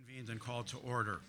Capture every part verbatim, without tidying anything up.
Convened and called to order.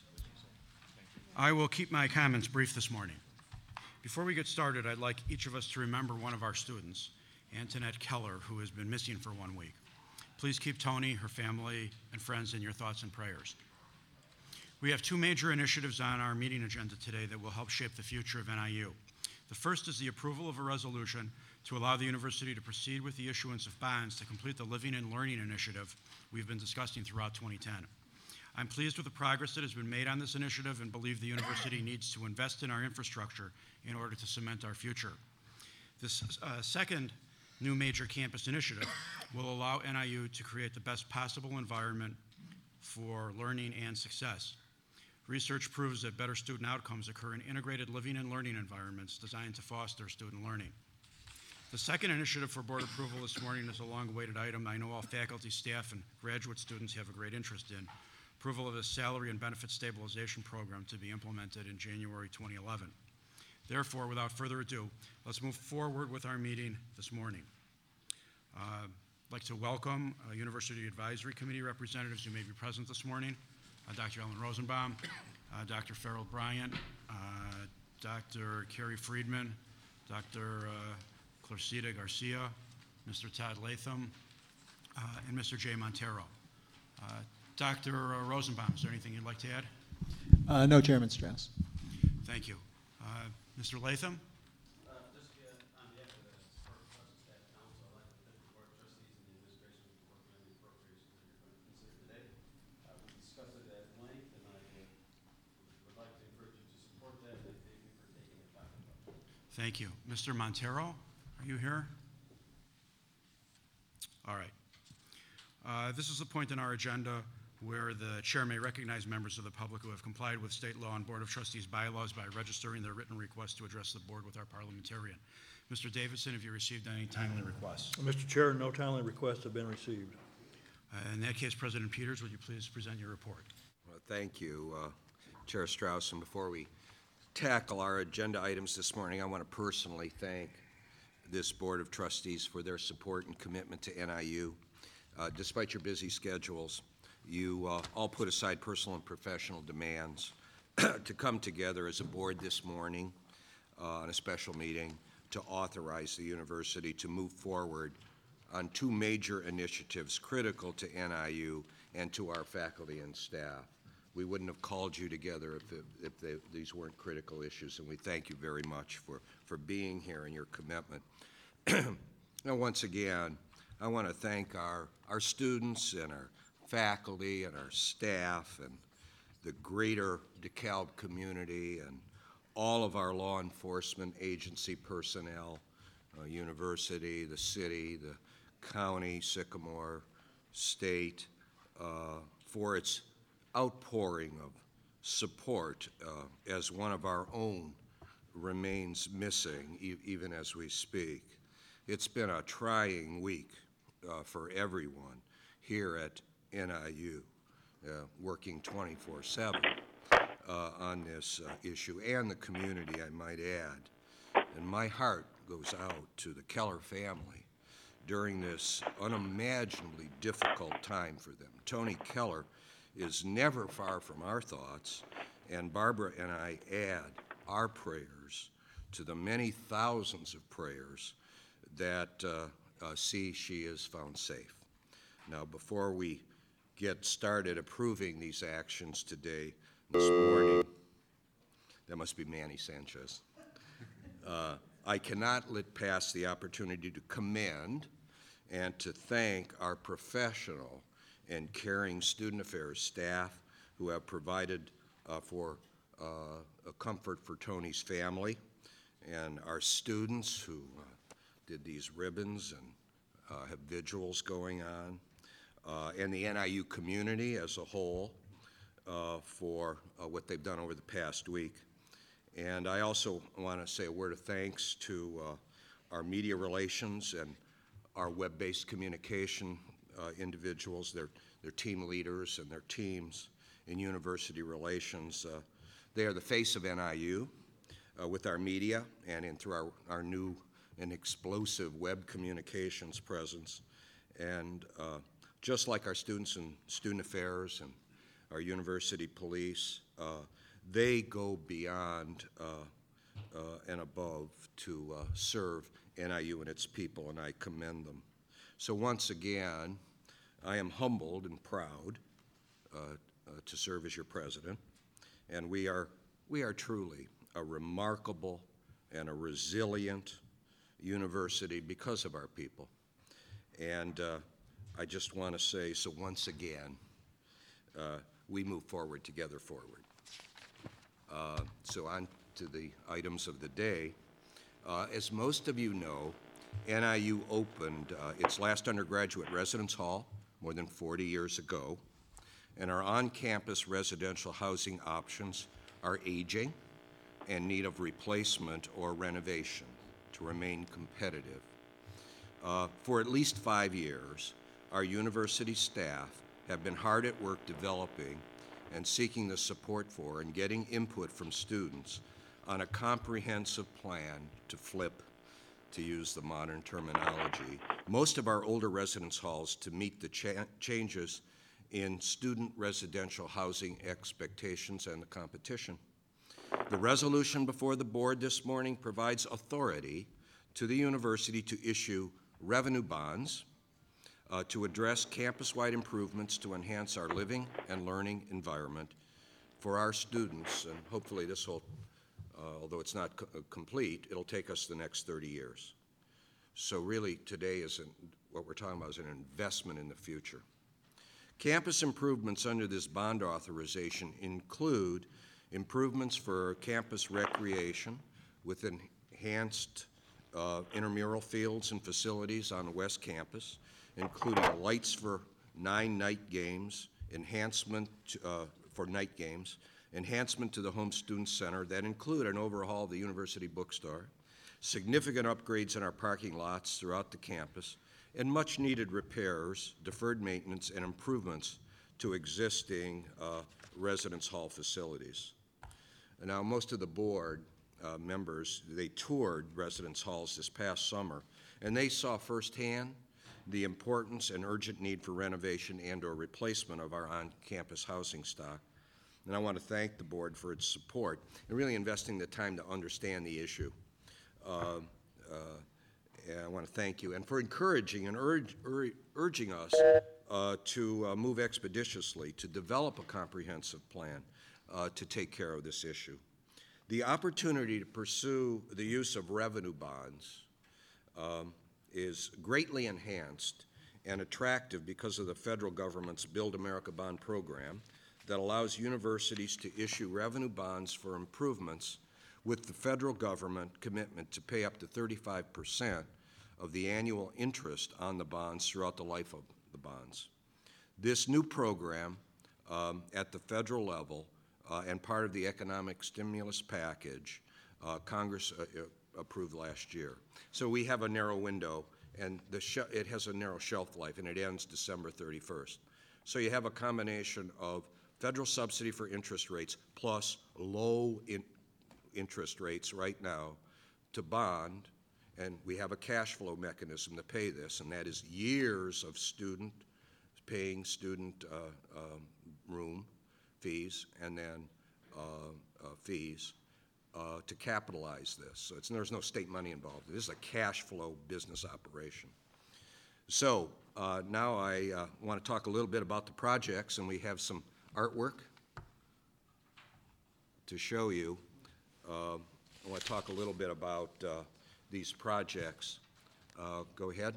I will keep my comments brief this morning. Before we get started, I'd like each of us to remember one of our students, Antoinette Keller, who has been missing for one week. Please keep Tony, her family, and friends in your thoughts and prayers. We have two major initiatives on our meeting agenda today that will help shape the future of N I U. The first is the approval of a resolution to allow the university to proceed with the issuance of bonds to complete the Living and Learning initiative we've been discussing throughout twenty ten. I'm pleased with the progress that has been made on this initiative and believe the university needs to invest in our infrastructure in order to cement our future. This uh, second new major campus initiative will allow N I U to create the best possible environment for learning and success. Research proves that better student outcomes occur in integrated living and learning environments designed to foster student learning. The second initiative for board approval this morning is a long-awaited item I know all faculty, staff, and graduate students have a great interest in: approval of a salary and benefit stabilization program to be implemented in January twenty eleven. Therefore, without further ado, let's move forward with our meeting this morning. Uh, I'd like to welcome uh, University Advisory Committee representatives who may be present this morning. Uh, Doctor Ellen Rosenbaum, uh, Doctor Farrell Bryant, uh, Doctor Carrie Friedman, Doctor Uh, Clarcita Garcia, Mister Todd Latham, uh, and Mister Jay Montero. Uh, Doctor Rosenbaum, is there anything you'd like to add? Uh, no, Chairman Strauss. Thank you. Uh, Mister Latham? Uh, just uh, on behalf of the Board of Trustees Staff Council, I'd like to thank the Board of Trustees and the administration for working on the appropriations that you're going to consider today. Uh, we discussed it at length, and I uh, would like to encourage you to support that, and I thank you for taking the time. Thank you. Mister Montero, are you here? All right. Uh, this is a point in our agenda where the chair may recognize members of the public who have complied with state law and Board of Trustees bylaws by registering their written request to address the board with our parliamentarian. Mister Davidson, have you received any timely requests? Mister Chair, no timely requests have been received. Uh, in that case, President Peters, would you please present your report? Well, thank you, uh, Chair Strauss. And before we tackle our agenda items this morning, I want to personally thank this Board of Trustees for their support and commitment to N I U. Uh, despite your busy schedules, you uh, all put aside personal and professional demands to come together as a board this morning uh, on a special meeting to authorize the university to move forward on two major initiatives critical to N I U and to our faculty and staff. We wouldn't have called you together if, it, if they, these weren't critical issues, and we thank you very much for, for being here and your commitment. Now, once again, I want to thank our, our students and our faculty and our staff and the greater DeKalb community and all of our law enforcement agency personnel, uh, university, the city, the county, Sycamore, state, uh, for its outpouring of support uh, as one of our own remains missing e- even as we speak. It's been a trying week uh, for everyone here at N I U, uh, working twenty-four seven uh, on this uh, issue, and the community, I might add. And my heart goes out to the Keller family during this unimaginably difficult time for them. Tony Keller is never far from our thoughts, and Barbara and I add our prayers to the many thousands of prayers that uh, uh, see she is found safe. Now, before we get started approving these actions today, this morning, that must be Manny Sanchez, uh, I cannot let pass the opportunity to commend and to thank our professional and caring student affairs staff who have provided uh, for uh, a comfort for Tony's family, and our students who uh, did these ribbons and uh, have vigils going on, uh, and the N I U community as a whole uh, for uh, what they've done over the past week. And I also want to say a word of thanks to uh, our media relations and our web-based communication uh, individuals, their, their team leaders and their teams in university relations. Uh, they are the face of N I U uh, with our media and in through our, our new and explosive web communications presence. And uh, just like our students in student affairs and our university police. Uh, they go beyond uh, uh, and above to uh, serve N I U and its people, and I commend them. So once again, I am humbled and proud uh, uh, to serve as your president, and we are, we are truly a remarkable and a resilient university because of our people. And uh, I just want to say, so once again, uh, we move forward together forward. Uh, so on to the items of the day. Uh, as most of you know, N I U opened uh, its last undergraduate residence hall more than forty years ago, and our on-campus residential housing options are aging and need of replacement or renovation to remain competitive. Uh, for at least five years, our university staff have been hard at work developing and seeking the support for and getting input from students on a comprehensive plan to flip, to use the modern terminology, most of our older residence halls to meet the cha changes in student residential housing expectations and the competition. The resolution before the board this morning provides authority to the university to issue revenue bonds uh, to address campus-wide improvements to enhance our living and learning environment for our students, and hopefully this will, uh, although it's not co complete, it'll take us the next thirty years. So really today is an, what we're talking about is an investment in the future. Campus improvements under this bond authorization include improvements for campus recreation with enhanced uh, intramural fields and facilities on the West Campus, including lights for nine night games, enhancement to, uh, for night games, enhancement to the Home Student Center that include an overhaul of the university bookstore, significant upgrades in our parking lots throughout the campus, and much needed repairs, deferred maintenance, and improvements to existing uh, residence hall facilities. And now most of the board uh, members, they toured residence halls this past summer, and they saw firsthand the importance and urgent need for renovation and or replacement of our on-campus housing stock. And I want to thank the board for its support and really investing the time to understand the issue. Uh, uh, and I want to thank you, and for encouraging and urge, ur urging us uh, to uh, move expeditiously to develop a comprehensive plan uh, to take care of this issue. The opportunity to pursue the use of revenue bonds um, is greatly enhanced and attractive because of the federal government's Build America Bond program that allows universities to issue revenue bonds for improvements with the federal government commitment to pay up to thirty-five percent of the annual interest on the bonds throughout the life of the bonds. This new program um, at the federal level uh, and part of the economic stimulus package uh, Congress uh, approved last year. So we have a narrow window, and the sh it has a narrow shelf life, and it ends December thirty-first. So you have a combination of federal subsidy for interest rates plus low in interest rates right now to bond, and we have a cash flow mechanism to pay this, and that is years of student paying student uh, um, room fees and then uh, uh, fees uh, to capitalize this. So it's, there's no state money involved. This is a cash flow business operation. So uh, now I uh, want to talk a little bit about the projects, and we have some artwork to show you. Uh, I want to talk a little bit about uh, these projects. Uh, go ahead.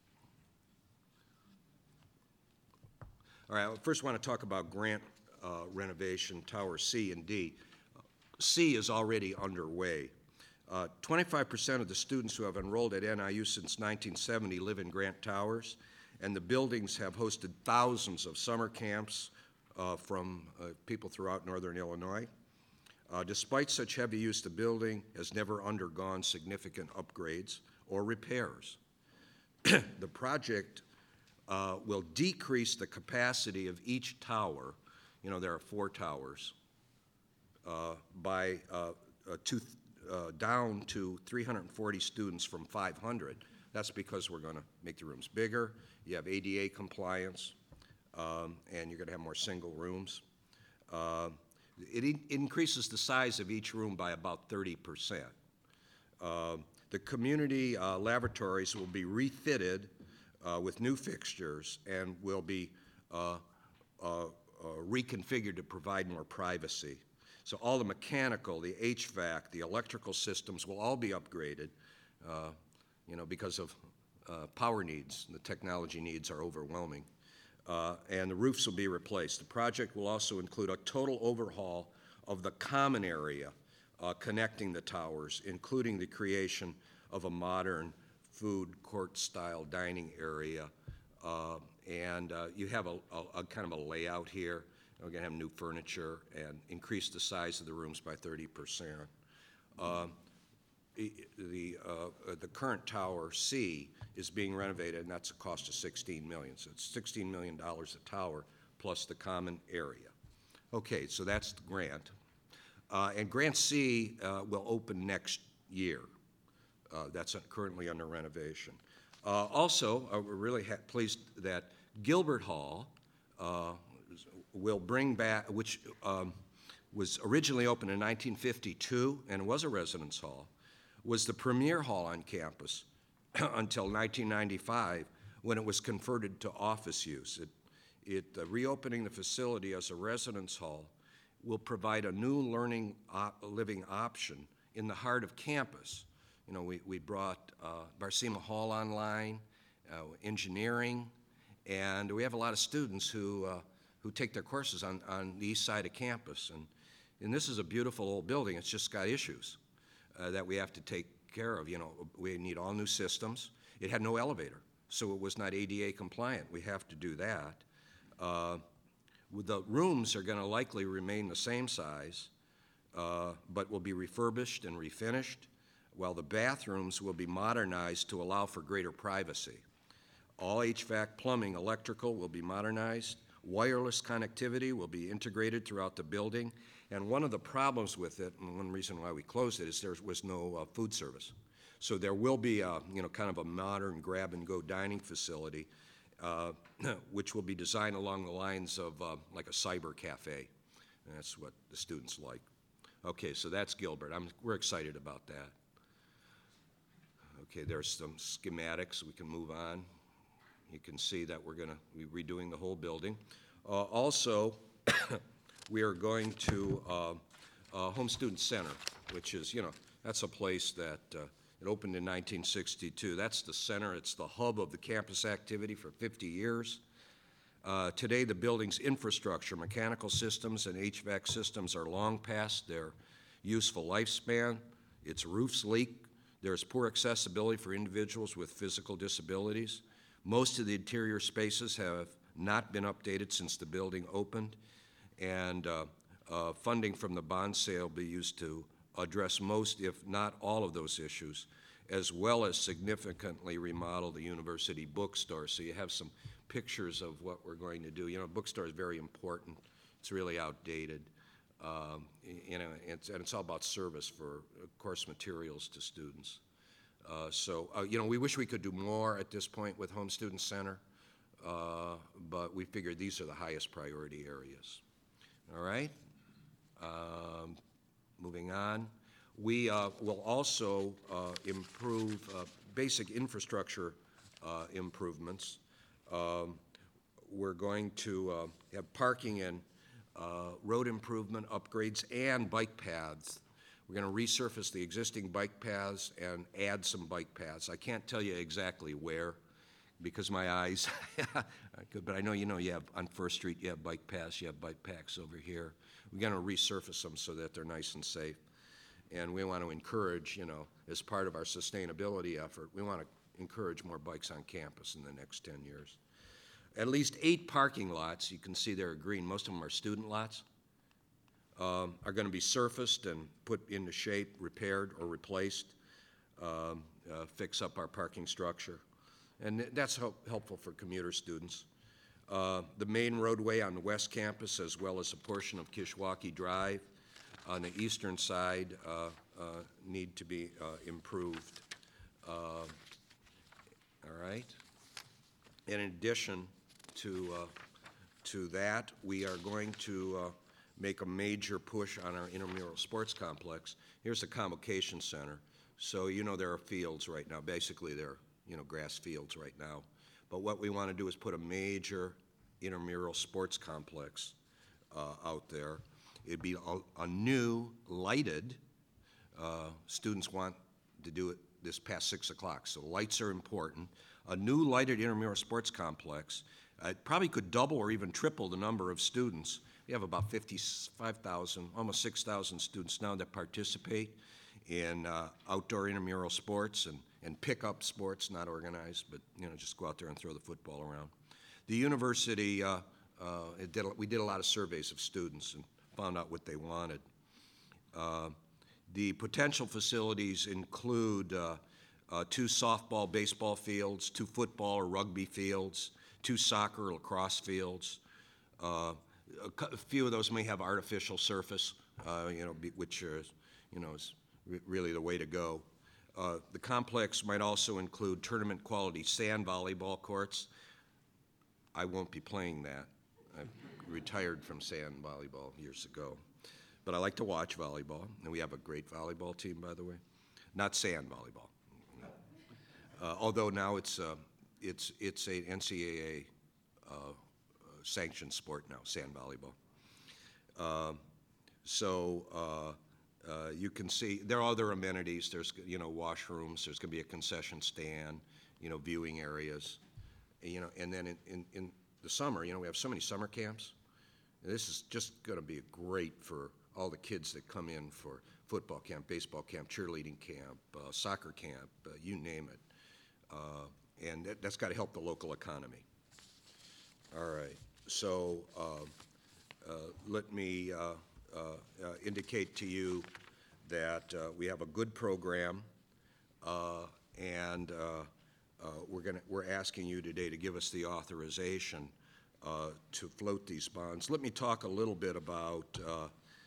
All right, I first want to talk about grant uh, renovation, Tower C and D. C is already underway. twenty-five percent uh, of the students who have enrolled at N I U since nineteen seventy live in Grant Towers, and the buildings have hosted thousands of summer camps uh, from uh, people throughout northern Illinois. Uh, despite such heavy use, the building has never undergone significant upgrades or repairs. The project uh, will decrease the capacity of each tower, you know, there are four towers, uh, by uh, uh, two, uh, down to three hundred forty students from five hundred. That's because we're going to make the rooms bigger, you have A D A compliance, um, and you're going to have more single rooms. Uh, It in- increases the size of each room by about thirty percent. Uh, The community uh, laboratories will be refitted uh, with new fixtures and will be uh, uh, uh, reconfigured to provide more privacy. So all the mechanical, the H V A C, the electrical systems will all be upgraded, uh, you know, because of uh, power needs. The technology needs are overwhelming. Uh, and the roofs will be replaced. The project will also include a total overhaul of the common area uh, connecting the towers, including the creation of a modern food court-style dining area. Uh, and uh, you have a, a, a kind of a layout here. We're going to have new furniture and increase the size of the rooms by thirty percent. Uh, The, uh, the current Tower C is being renovated, and that's a cost of sixteen million dollars. So it's sixteen million dollars a tower plus the common area. Okay, so that's the grant. Uh, and Grant C uh, will open next year. Uh, that's currently under renovation. Uh, also, uh, we're really ha- pleased that Gilbert Hall uh, will bring back, which um, was originally opened in nineteen fifty-two and was a residence hall, was the premier hall on campus until nineteen ninety-five, when it was converted to office use. It, it uh, reopening the facility as a residence hall will provide a new learning op living option in the heart of campus. You know, we, we brought uh, Barcema Hall online, uh, engineering, and we have a lot of students who, uh, who take their courses on, on the east side of campus. And, and this is a beautiful old building. It's just got issues Uh, that we have to take care of. You know, we need all new systems. It had no elevator, so it was not A D A compliant. We have to do that. Uh, the rooms are going to likely remain the same size, uh, but will be refurbished and refinished, while the bathrooms will be modernized to allow for greater privacy. All H V A C, plumbing, electrical will be modernized. Wireless connectivity will be integrated throughout the building. And one of the problems with it, and one reason why we closed it, is there was no uh, food service. So there will be a, you know, kind of a modern grab-and-go dining facility, uh, which will be designed along the lines of uh, like a cyber cafe. And that's what the students like. Okay, so that's Gilbert. I'm, we're excited about that. Okay, there's some schematics. We can move on. You can see that we're going to be redoing the whole building. Uh, also, we are going to uh, uh, Home Student Center, which is, you know, that's a place that uh, it opened in nineteen sixty-two. That's the center. It's the hub of the campus activity for fifty years. Uh, today, the building's infrastructure, mechanical systems, and H V A C systems are long past their useful lifespan. Its roofs leak. There's poor accessibility for individuals with physical disabilities. Most of the interior spaces have not been updated since the building opened, and uh, uh, funding from the bond sale will be used to address most, if not all, of those issues, as well as significantly remodel the university bookstore. So you have some pictures of what we're going to do. You know, bookstore is very important. It's really outdated. Um, you know, it's, and it's all about service for uh, course materials to students. Uh, so, uh, you know, we wish we could do more at this point with Home Student Center, uh, but we figured these are the highest priority areas. All right? Um, moving on. We uh, will also uh, improve uh, basic infrastructure uh, improvements. Um, we're going to uh, have parking and uh, road improvement upgrades and bike paths. We're going to resurface the existing bike paths and add some bike paths. I can't tell you exactly where because my eyes, but I know you know you have on First Street, you have bike paths, you have bike packs over here. We're going to resurface them so that they're nice and safe. And we want to encourage, you know, as part of our sustainability effort, we want to encourage more bikes on campus in the next ten years. At least eight parking lots, you can see they're green, most of them are student lots, um, are going to be surfaced and put into shape, repaired or replaced, um, uh, fix up our parking structure. And that's help, helpful for commuter students. Uh, the main roadway on the west campus, as well as a portion of Kishwaukee Drive on the eastern side, uh, uh, need to be uh, improved. Uh, all right. In addition to, uh, to that, we are going to uh, make a major push on our intramural sports complex. Here's the convocation center. So you know there are fields right now. Basically, they're you know grass fields right now. But what we want to do is put a major intramural sports complex uh, out there. It'd be a, a new lighted. Uh, students want to do it this past six o'clock, so lights are important. A new lighted intramural sports complex. Uh, it probably could double or even triple the number of students. We have about fifty-five thousand, almost six thousand students now that participate in uh, outdoor intramural sports and, and pick-up sports, not organized, but you know, just go out there and throw the football around. The university, uh, uh, it did, we did a lot of surveys of students and found out what they wanted. Uh, the potential facilities include uh, uh, two softball, baseball fields, two football or rugby fields, two soccer or lacrosse fields. Uh, a, cu- a few of those may have artificial surface, uh, you know, be, which is, you know, is re- really the way to go. Uh, the complex might also include tournament-quality sand volleyball courts. I won't be playing that. I retired from sand volleyball years ago. But I like to watch volleyball, and we have a great volleyball team, by the way. Not sand volleyball. Uh, although now it's, uh, it's, it's a N C double A uh, sanctioned sport now, sand volleyball. Uh, so uh, uh, you can see, there are other amenities. There's, you know, washrooms. There's going to be a concession stand, you know, viewing areas. You know, and then in, in, in the summer, you know, we have so many summer camps. And this is just going to be great for all the kids that come in for football camp, baseball camp, cheerleading camp, uh, soccer camp, uh, you name it. Uh, and that, that's got to help the local economy. All right. So uh, uh, let me uh, uh, uh, indicate to you that uh, we have a good program, uh, and uh, uh, we're going we're asking you today to give us the authorization uh, to float these bonds. Let me talk a little bit about uh,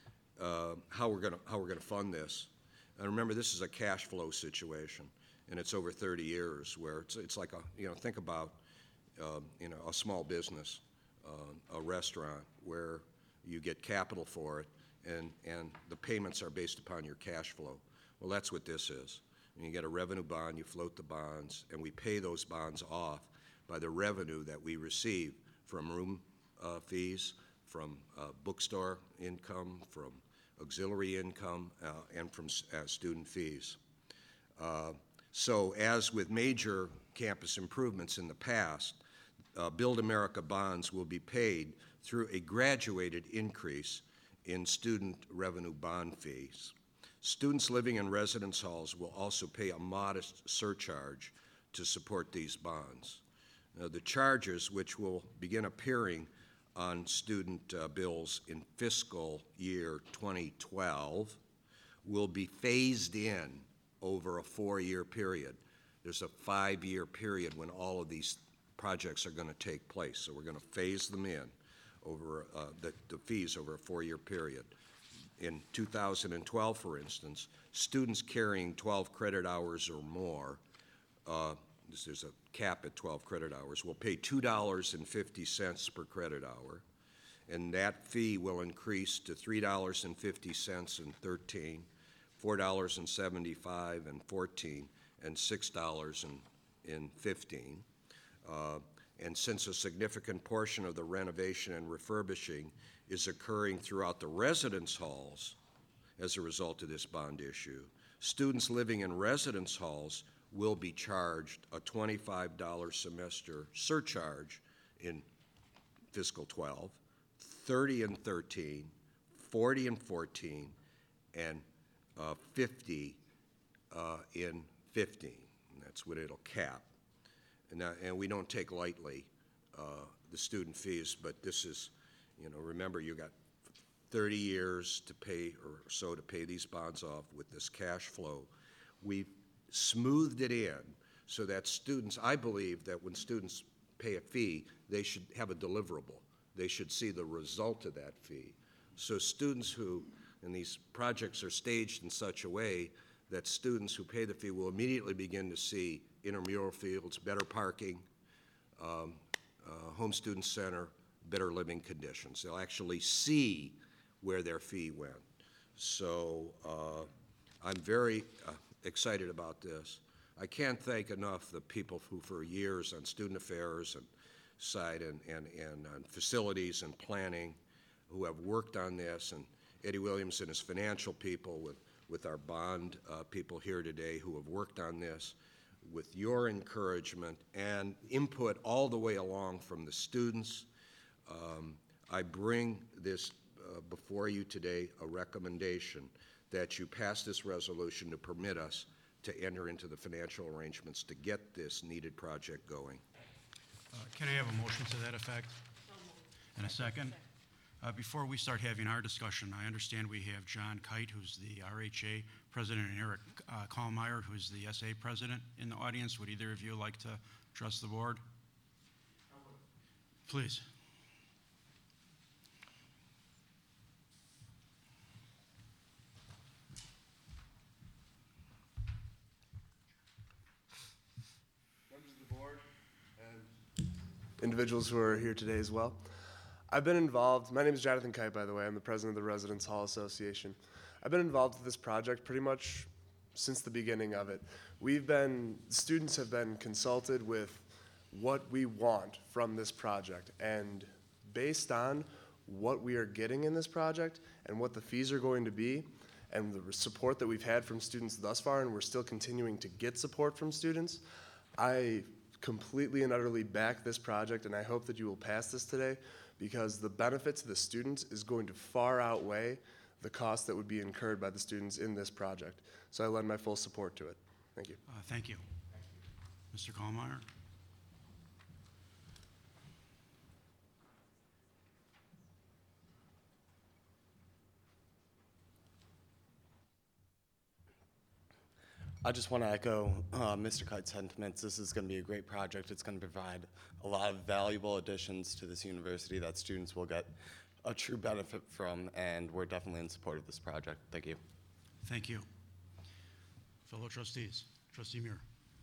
uh, how we're going to how we're going to fund this. And remember, this is a cash flow situation, and it's over thirty years, where it's it's like a you know think about uh, you know a small business, uh, a restaurant, where you get capital for it, and and the payments are based upon your cash flow. Well, that's what this is. And you get a revenue bond, you float the bonds, and we pay those bonds off by the revenue that we receive from room uh, fees, from uh, bookstore income, from auxiliary income, uh, and from uh, student fees. Uh, so as with major campus improvements in the past, uh, Build America bonds will be paid through a graduated increase in student revenue bond fees. Students living in residence halls will also pay a modest surcharge to support these bonds. Now, the charges, which will begin appearing on student uh, bills in fiscal year twenty twelve, will be phased in over a four-year period. There's a five-year period when all of these projects are going to take place, so we're going to phase them in over uh, the, the fees over a four-year period. In two thousand twelve, for instance, students carrying twelve credit hours or more, uh, there's a cap at twelve credit hours, will pay two dollars and fifty cents per credit hour, and that fee will increase to three dollars and fifty cents and thirteen, four dollars and seventy-five and fourteen, and six dollars and fifteen. Uh, and since a significant portion of the renovation and refurbishing is occurring throughout the residence halls as a result of this bond issue, students living in residence halls will be charged a twenty-five dollars semester surcharge in fiscal twelve, thirty and thirteen, forty and fourteen, and uh, fifty uh, in fifteen. And that's what it'll cap. And, that, and we don't take lightly uh, the student fees, but this is, you know, remember you got thirty years to pay or so to pay these bonds off with this cash flow. We've smoothed it in so that students, I believe that when students pay a fee, they should have a deliverable. They should see the result of that fee. So students who, and these projects are staged in such a way that students who pay the fee will immediately begin to see intramural fields, better parking, um, uh, home student center, better living conditions. They'll actually see where their fee went. So uh, I'm very uh, excited about this. I can't thank enough the people who for years on student affairs and side and, and, and on facilities and planning who have worked on this, and Eddie Williams and his financial people with, with our bond uh, people here today who have worked on this. With your encouragement and input all the way along from the students, um, I bring this uh, before you today a recommendation that you pass this resolution to permit us to enter into the financial arrangements to get this needed project going. Uh, Can I have a motion to that effect? And a second? Uh, Before we start having our discussion, I understand we have John Kite, who's the R H A president, and Eric uh, Kallmeyer, who's the S A president, in the audience. Would either of you like to address the board? Please. Members of the board and individuals who are here today as well. I've been involved, my name is Jonathan Kite, by the way, I'm the president of the Residence Hall Association. I've been involved with this project pretty much since the beginning of it. We've been, students have been consulted with what we want from this project, and based on what we are getting in this project and what the fees are going to be, and the support that we've had from students thus far, and we're still continuing to get support from students, I completely and utterly back this project, and I hope that you will pass this today, because the benefit to the students is going to far outweigh the cost that would be incurred by the students in this project. So I lend my full support to it. Thank you. Uh, Thank you. Mister Kallmeyer? I just want to echo uh, Mister Kite's sentiments. This is going to be a great project. It's going to provide a lot of valuable additions to this university that students will get a true benefit from, and we're definitely in support of this project. Thank you. Thank you. Fellow trustees, Trustee Muir.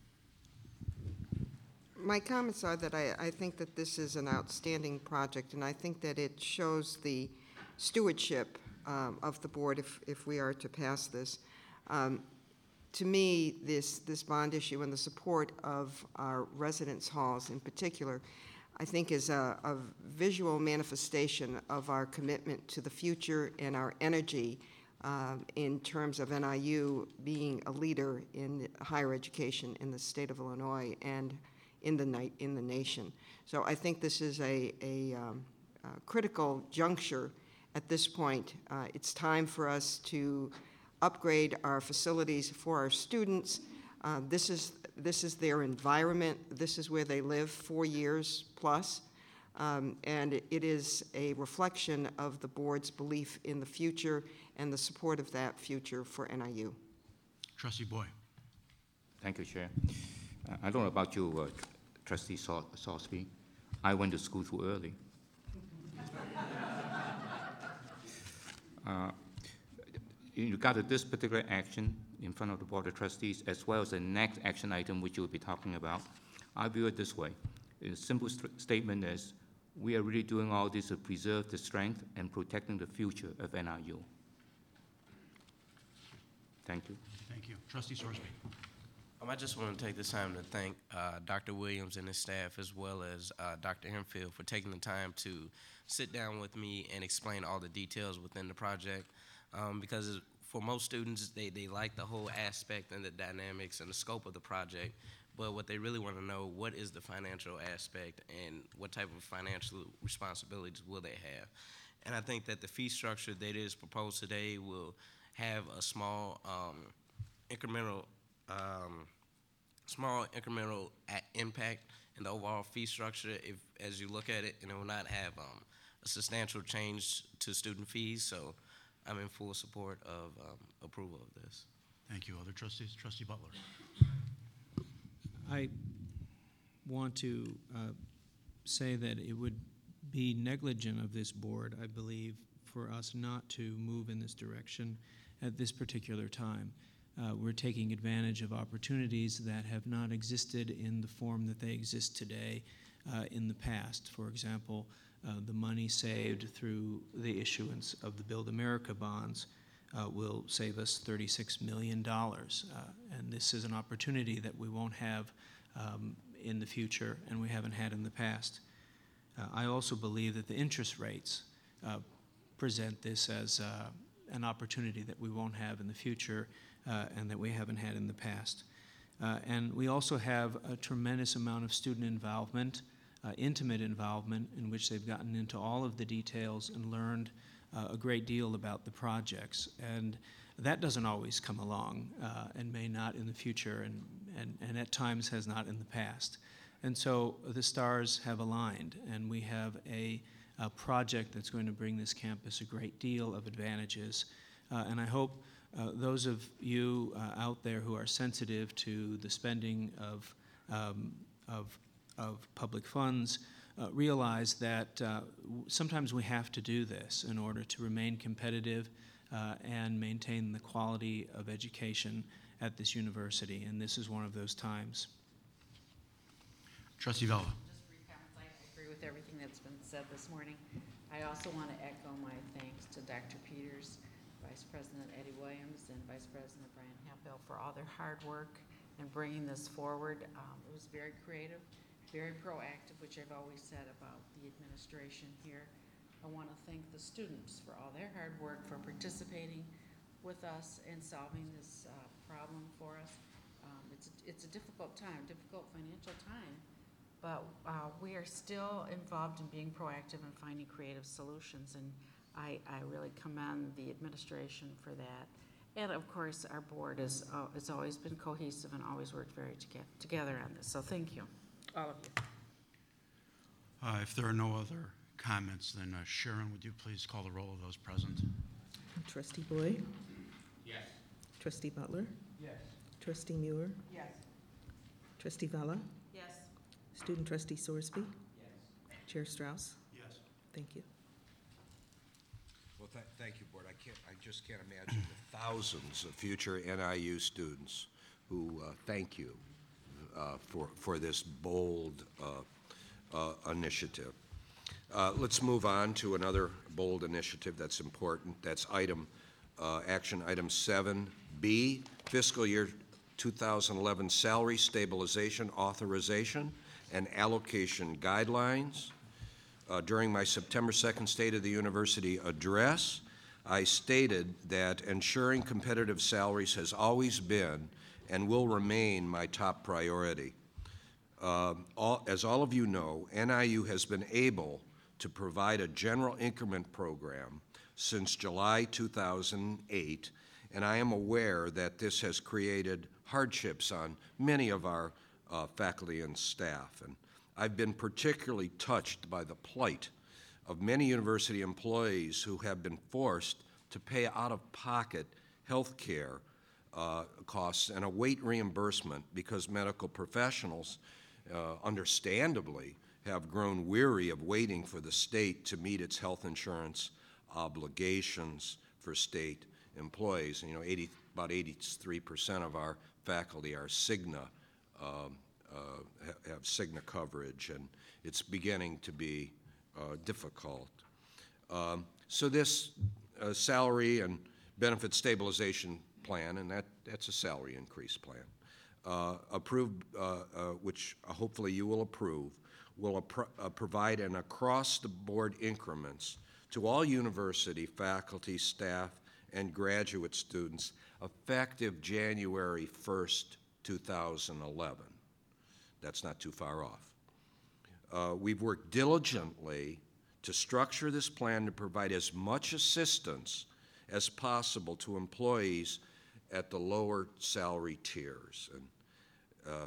My comments are that I, I think that this is an outstanding project, and I think that it shows the stewardship um, of the board if, if we are to pass this. Um, to me, this, this bond issue and the support of our residence halls in particular, I think is a, a visual manifestation of our commitment to the future and our energy um, in terms of N I U being a leader in higher education in the state of Illinois and in the night in the nation. So I think this is a, a, um, a critical juncture at this point. Uh, it's time for us to upgrade our facilities for our students. Uh, this is this is their environment. This is where they live four years plus, um, and it, it is a reflection of the board's belief in the future and the support of that future for N I U. Trustee Boyd. Thank you, Chair. Uh, I don't know about you, uh, Trustee Sau- Salisbury. I went to school too early. uh, in regard to this particular action in front of the Board of Trustees, as well as the next action item which you will be talking about, I view it this way. A simple st- statement is, we are really doing all this to preserve the strength and protecting the future of N I U. Thank you. Thank you. Trustee Sorsby. Um, I just want to take this time to thank uh, Doctor Williams and his staff, as well as uh, Doctor Hempfield, for taking the time to sit down with me and explain all the details within the project. Um, because for most students, they, they like the whole aspect and the dynamics and the scope of the project, but what they really want to know, what is the financial aspect and what type of financial responsibilities will they have? And I think that the fee structure that is proposed today will have a small um, incremental um, small incremental a- impact in the overall fee structure if, as you look at it, and it will not have um, a substantial change to student fees. So I'm in full support of um, approval of this. Thank you. Other trustees? Trustee Butler. I want to uh, say that it would be negligent of this board, I believe, for us not to move in this direction at this particular time. Uh, we're taking advantage of opportunities that have not existed in the form that they exist today uh, in the past. For example, uh, the money saved through the issuance of the Build America bonds uh, will save us thirty-six million dollars. Uh, and this is an opportunity that we won't have um, in the future and we haven't had in the past. Uh, I also believe that the interest rates uh, present this as uh, an opportunity that we won't have in the future uh, and that we haven't had in the past. Uh, and we also have a tremendous amount of student involvement, uh, intimate involvement, in which they've gotten into all of the details and learned uh, a great deal about the projects. And that doesn't always come along uh, and may not in the future and, and, and at times has not in the past. And so the stars have aligned, and we have a, a project that's going to bring this campus a great deal of advantages. Uh, and I hope uh, those of you uh, out there who are sensitive to the spending of, um, of, of public funds uh, realize that uh, sometimes we have to do this in order to remain competitive uh, and maintain the quality of education at this university. And this is one of those times. Trustee Vella. Just brief comments. I agree with everything that's been said this morning. I also want to echo my thanks to Doctor Peters, Vice President Eddie Williams, and Vice President Brian Hemphill for all their hard work in bringing this forward. Um, it was very creative, very proactive, which I've always said about the administration here. I want to thank the students for all their hard work, for participating with us in solving this uh, problem for us. Um, it's, a, it's a difficult time, difficult financial time. But uh, we are still involved in being proactive and finding creative solutions, and I, I really commend the administration for that. And of course, our board has uh, has always been cohesive and always worked very to get together on this. So thank you, all of you. Uh, if there are no other comments, then uh, Sharon, would you please call the roll of those present? Trustee Boyd? Yes. Trustee Butler? Yes. Trustee Muir? Yes. Trustee Vella? Yes. Student Trustee Sorsby? Yes. Chair Strauss? Yes. Thank you. Well, th- thank you, Board. I can't, I just can't imagine the thousands of future N I U students who uh, thank you uh, for, for this bold uh, uh, initiative. Uh, let's move on to another bold initiative that's important. That's item, uh, action item seven B, fiscal year two thousand eleven salary stabilization authorization and allocation guidelines. Uh, during my September second State of the University address, I stated that ensuring competitive salaries has always been and will remain my top priority. Uh, all, as all of you know, N I U has been able to provide a general increment program since July two thousand eight, and I am aware that this has created hardships on many of our uh, faculty and staff. And I've been particularly touched by the plight of many university employees who have been forced to pay out-of-pocket health care uh, costs and await reimbursement because medical professionals, uh, understandably, have grown weary of waiting for the state to meet its health insurance obligations for state employees. You know, eighty, about eighty-three percent of our faculty are Cigna, um, uh, ha- have Cigna coverage, and it's beginning to be uh, difficult. Um, so this uh, salary and benefit stabilization plan, and that, that's a salary increase plan, uh, approved, uh, uh, which hopefully you will approve, will appro- uh, provide an across-the-board increments to all university faculty, staff, and graduate students effective January first, two thousand eleven. That's not too far off. Uh, we've worked diligently to structure this plan to provide as much assistance as possible to employees at the lower salary tiers. And uh,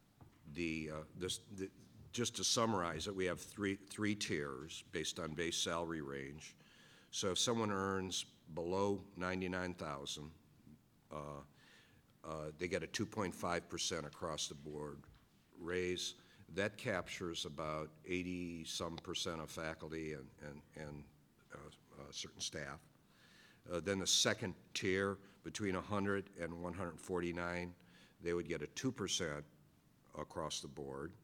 the, uh, this, the, just to summarize it, we have three, three tiers based on base salary range. So if someone earns below ninety-nine thousand, uh, uh, they get a two point five percent across the board raise. That captures about eighty-some percent of faculty and, and, and uh, uh, certain staff. Uh, then the second tier, between one hundred and one hundred forty-nine, they would get a two percent across the board.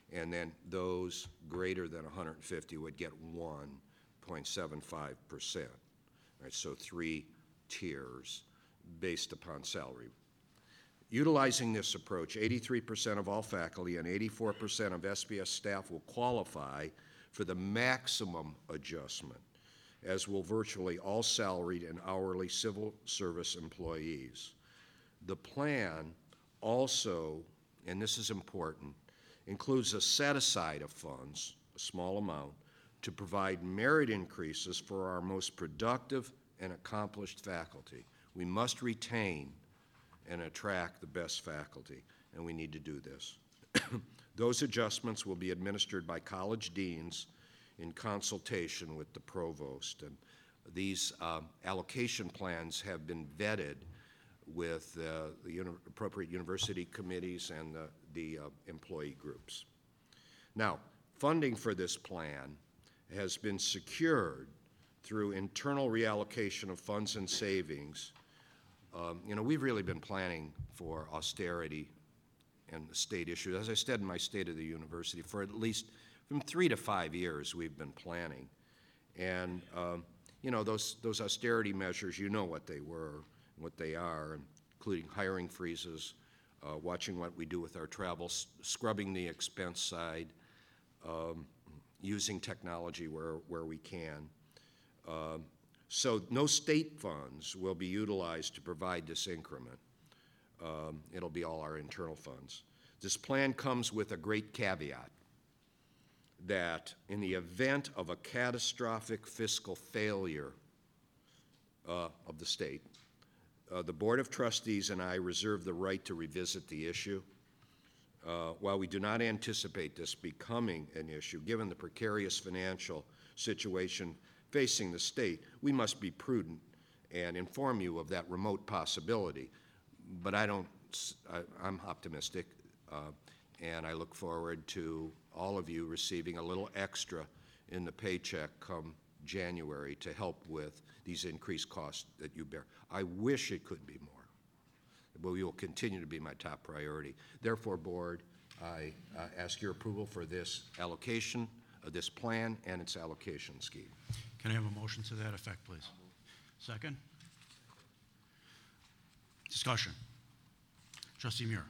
and then those greater than one hundred fifty would get one point seven five percent. Right, so three tiers based upon salary. Utilizing this approach, eighty-three percent of all faculty and eighty-four percent of S B S staff will qualify for the maximum adjustment, as will virtually all salaried and hourly civil service employees. The plan also, and this is important, includes a set-aside of funds, a small amount, to provide merit increases for our most productive and accomplished faculty. We must retain and attract the best faculty, and we need to do this. Those adjustments will be administered by college deans in consultation with the provost, and these uh, allocation plans have been vetted with uh, the uni- appropriate university committees and the, the uh, employee groups. Now, funding for this plan has been secured through internal reallocation of funds and savings. Um, you know, we've really been planning for austerity and the state issues. As I said in my State of the University, for at least from three to five years we've been planning. And, um, you know, those, those austerity measures, you know what they were, what they are, including hiring freezes, uh, watching what we do with our travel, s- scrubbing the expense side, um, using technology where, where we can. Um, so no state funds will be utilized to provide this increment. Um, it'll be all our internal funds. This plan comes with a great caveat that in the event of a catastrophic fiscal failure uh, of the state, uh, the Board of Trustees and I reserve the right to revisit the issue. Uh, while we do not anticipate this becoming an issue, given the precarious financial situation facing the state, we must be prudent and inform you of that remote possibility. But I don't, I, I'm optimistic, uh, and I look forward to all of you receiving a little extra in the paycheck come January to help with these increased costs that you bear. I wish it could be more, but we will continue to be my top priority. Therefore, Board, I uh, ask your approval for this allocation, uh, this plan, and its allocation scheme. Can I have a motion to that effect, please? Second? Discussion. Trustee Muir.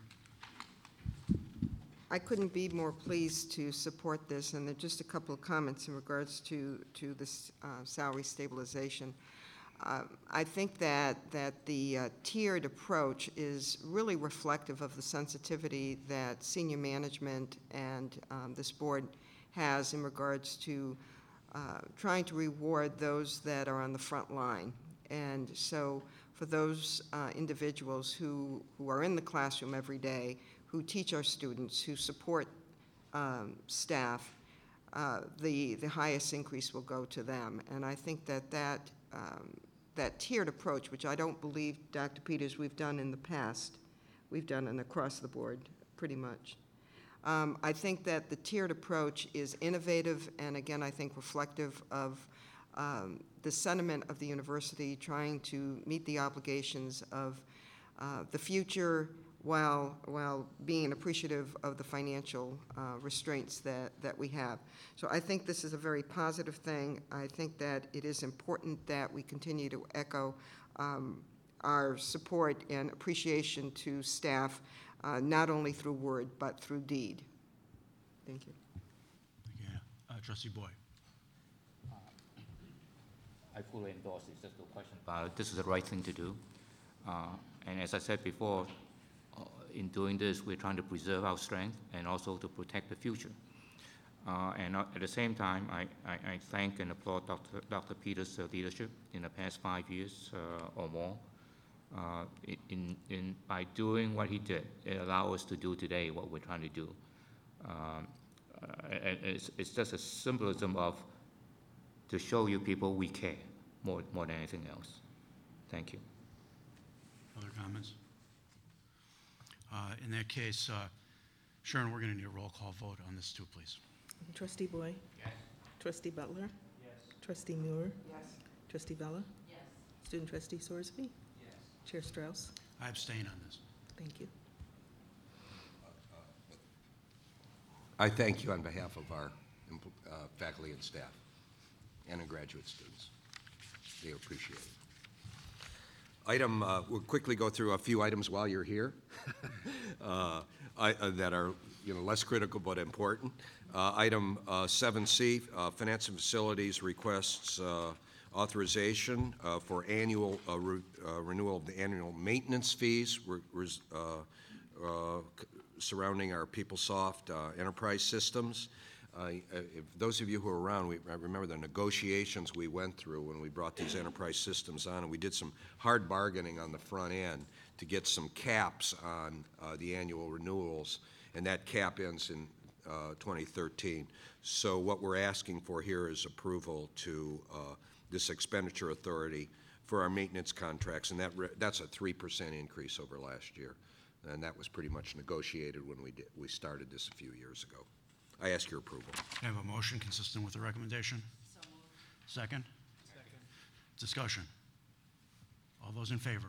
I couldn't be more pleased to support this, and there are just a couple of comments in regards to, to this uh, salary stabilization. Uh, I think that, that the uh, tiered approach is really reflective of the sensitivity that senior management and um, this board has in regards to uh, trying to reward those that are on the front line. And so for those uh, individuals who, who are in the classroom every day, who teach our students, who support um, staff, uh, the, the highest increase will go to them. And I think that that, um, that tiered approach, which I don't believe, Doctor Peters, we've done in the past, we've done it across the board pretty much. Um, I think that the tiered approach is innovative and, again, I think reflective of um, the sentiment of the university trying to meet the obligations of uh, the future while, while being appreciative of the financial uh, restraints that, that we have. So I think this is a very positive thing. I think that it is important that we continue to echo um, our support and appreciation to staff, uh, not only through word, but through deed. Thank you. Yeah. Uh, Trustee Boyd. I fully endorse it. Just a question about it. This is the right thing to do. Uh, and as I said before, uh, in doing this, we're trying to preserve our strength and also to protect the future. Uh, and uh, at the same time, I, I, I thank and applaud Doctor Doctor Peters' uh, leadership in the past five years uh, or more. Uh, in, in, by doing what he did, it allows us to do today what we're trying to do. Um, uh, and it's, it's just a symbolism of to show you people we care more, more than anything else. Thank you. Other comments? Uh, in that case, uh, Sharon, we're going to need a roll call vote on this too, please. Trustee Boyd? Yes. Trustee Butler? Yes. Trustee Muir? Yes. Trustee Vella? Yes. Student Trustee Sorsby? Yes. Chair Strauss? I abstain on this. Thank you. I thank you on behalf of our empl- uh, faculty and staff and our graduate students. They appreciate it. Item, uh, we'll quickly go through a few items while you're here uh, I, uh, that are, you know, less critical but important. Uh, item uh, seven C, uh, Finance and Facilities requests uh, authorization uh, for annual uh, re- uh, renewal of the annual maintenance fees re- res- uh, uh, c- surrounding our PeopleSoft uh, enterprise systems. Uh, if those of you who are around, we, I remember the negotiations we went through when we brought these enterprise systems on, and we did some hard bargaining on the front end to get some caps on uh, the annual renewals, and that cap ends in uh, twenty thirteen. So what we're asking for here is approval to uh, this expenditure authority for our maintenance contracts, and that re- that's a three percent increase over last year, and that was pretty much negotiated when we did we started this a few years ago. I ask your approval. I have a motion consistent with the recommendation. So moved. Second? Second. Discussion. All those in favor?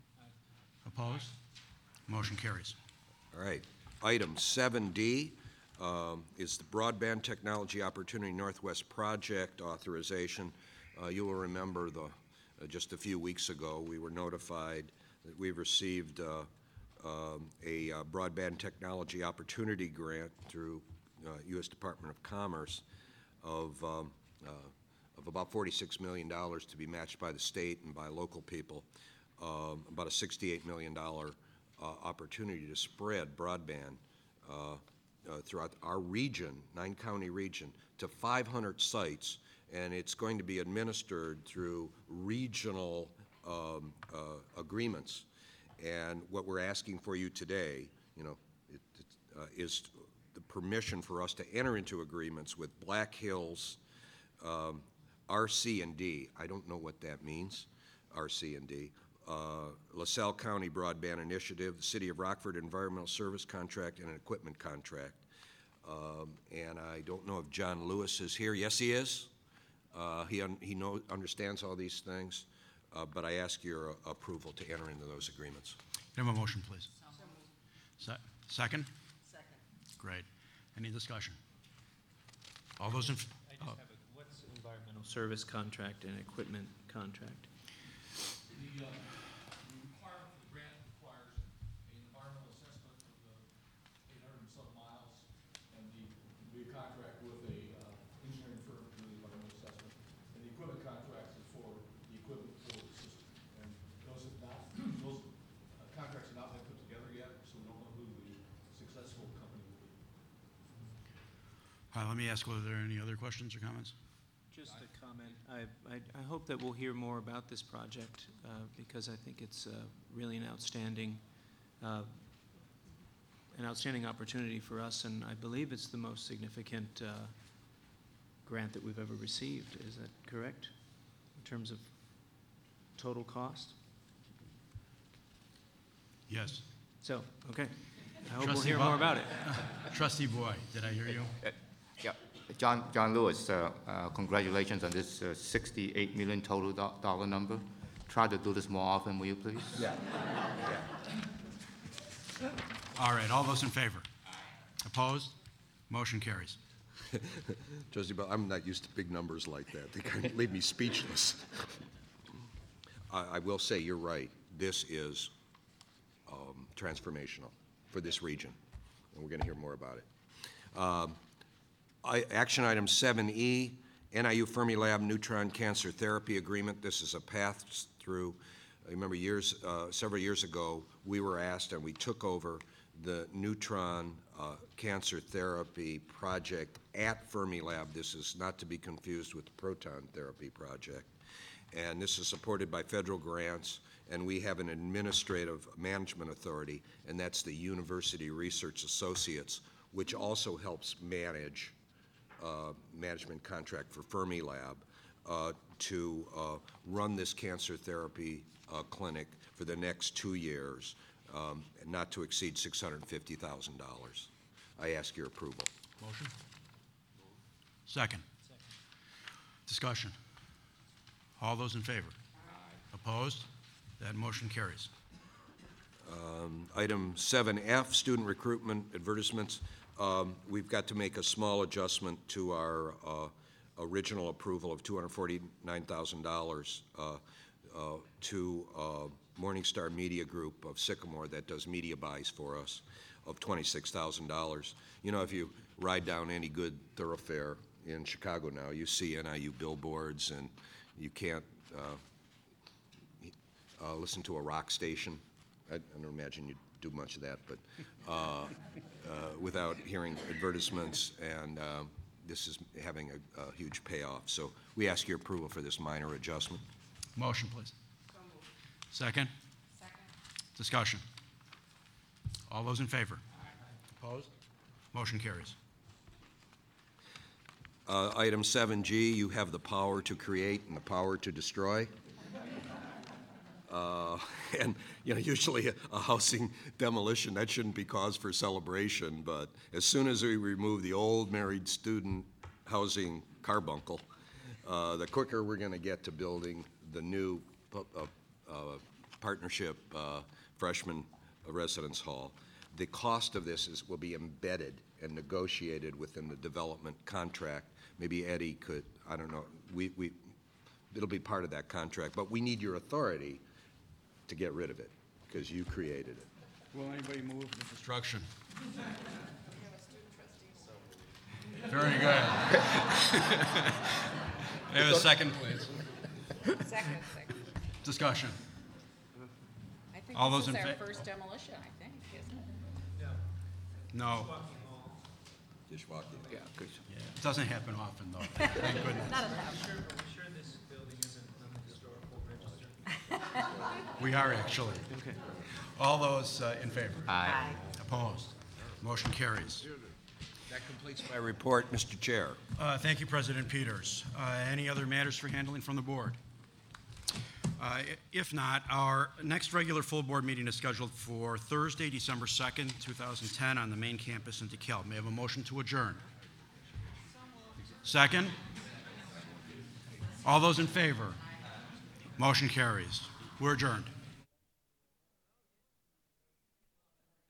Opposed? Motion carries. All right. Item seven D um, is the Broadband Technology Opportunity Northwest Project authorization. Uh, you will remember the uh, just a few weeks ago we were notified that we received uh, um, a uh, Broadband Technology Opportunity Grant through uh, U S Department of Commerce of um, uh, of about forty-six million dollars to be matched by the state and by local people, um, about a sixty-eight million dollars uh, opportunity to spread broadband uh, uh, throughout our region, nine-county region, to five hundred sites, and it's going to be administered through regional um, uh, agreements. And what we're asking for you today, you know, it, it, uh, is the permission for us to enter into agreements with Black Hills, um, R C and D. I don't know what that means, R C and D. Uh, LaSalle County Broadband Initiative, the City of Rockford Environmental Service Contract, and an equipment contract. Um, and I don't know if John Lewis is here. Yes, he is. Uh, he un- he know, understands all these things, uh, but I ask your uh, approval to enter into those agreements. Can I have a motion, please? So moved. Se- Second? Second. Great. Any discussion? All those in, f- I just oh, have a, what's environmental service contract and equipment contract? The, uh, the requirement, the grant requires an environmental assessment of the eight hundred and some miles, and the, we contract with a, uh, engineering firm to do the environmental assessment, and the equipment contract is for the equipment for the system. And those have not, those uh, contracts have not been put together yet, so we don't know who the successful company will be. uh, let me ask whether there are any other questions or comments. Just a comment. I, I, I hope that we'll hear more about this project uh, because I think it's uh, really an outstanding, uh, an outstanding opportunity for us, and I believe it's the most significant uh, grant that we've ever received. Is that correct? In terms of total cost? Yes. So, okay. I hope we'll Trustee hear Bo- more about it. Trustee Boy, did I hear you? Yeah, John, John Lewis, uh, uh, congratulations on this uh, sixty-eight million total do- dollar number. Try to do this more often, will you please? Yeah. All right, all those in favor? Opposed? Motion carries. Trustee Bell, I'm not used to big numbers like that. They kind of leave me speechless. I, I will say you're right. This is um, transformational for this region, and we're going to hear more about it. Um, I, action item seven E, N I U Fermilab Neutron Cancer Therapy Agreement. This is a path through. I remember years, uh, several years ago, we were asked, and we took over the neutron uh, cancer therapy project at Fermilab. This is not to be confused with the proton therapy project. And this is supported by federal grants, and we have an administrative management authority, and that's the University Research Associates, which also helps manage uh, management contract for Fermilab uh, to uh, run this cancer therapy uh, clinic for the next two years, um, and not to exceed six hundred fifty thousand dollars. I ask your approval. Motion? Second. Discussion. All those in favor? Opposed? That motion carries. Um, Item seven F, student recruitment advertisements. Um, We've got to make a small adjustment to our uh, original approval of two hundred forty-nine thousand dollars uh, uh, to uh, Morningstar Media Group of Sycamore that does media buys for us of twenty-six thousand dollars. You know, if you ride down any good thoroughfare in Chicago now, you see N I U billboards, and you can't uh, uh, listen to a rock station. I, I don't imagine you'd do much of that, but uh, uh, without hearing advertisements, and uh, this is having a, a huge payoff. So we ask your approval for this minor adjustment. Motion, please. Second? Second. Discussion. All those in favor? Opposed? Motion carries. Uh, Item seven G, you have the power to create and the power to destroy. Uh, And, you know, usually a, a housing demolition, that shouldn't be cause for celebration, but as soon as we remove the old married student housing carbuncle, uh, the quicker we're going to get to building the new uh, uh, partnership uh, freshman residence hall. The cost of this is, will be embedded and negotiated within the development contract. Maybe Eddie could, I don't know, we, we, it'll be part of that contract, but we need your authority to get rid of it, because you created it. Will anybody move the destruction? Very good. Have a second, please. Second, second. Discussion. I think All this those is in our fa- first demolition, I think, isn't it? No. Dishwashing. Yeah, good. It doesn't happen often, though. Thank goodness. Not enough. sure this building isn't on the historical register? We are, actually. All those uh, in favor? Aye. Opposed? Motion carries. That completes my report, Mister Chair. Uh, Thank you, President Peters. Uh, Any other matters for handling from the board? Uh, i- If not, our next regular full board meeting is scheduled for Thursday, December second, two thousand ten, on the main campus in DeKalb. May I have a motion to adjourn? Second? All those in favor? Motion carries. We're adjourned.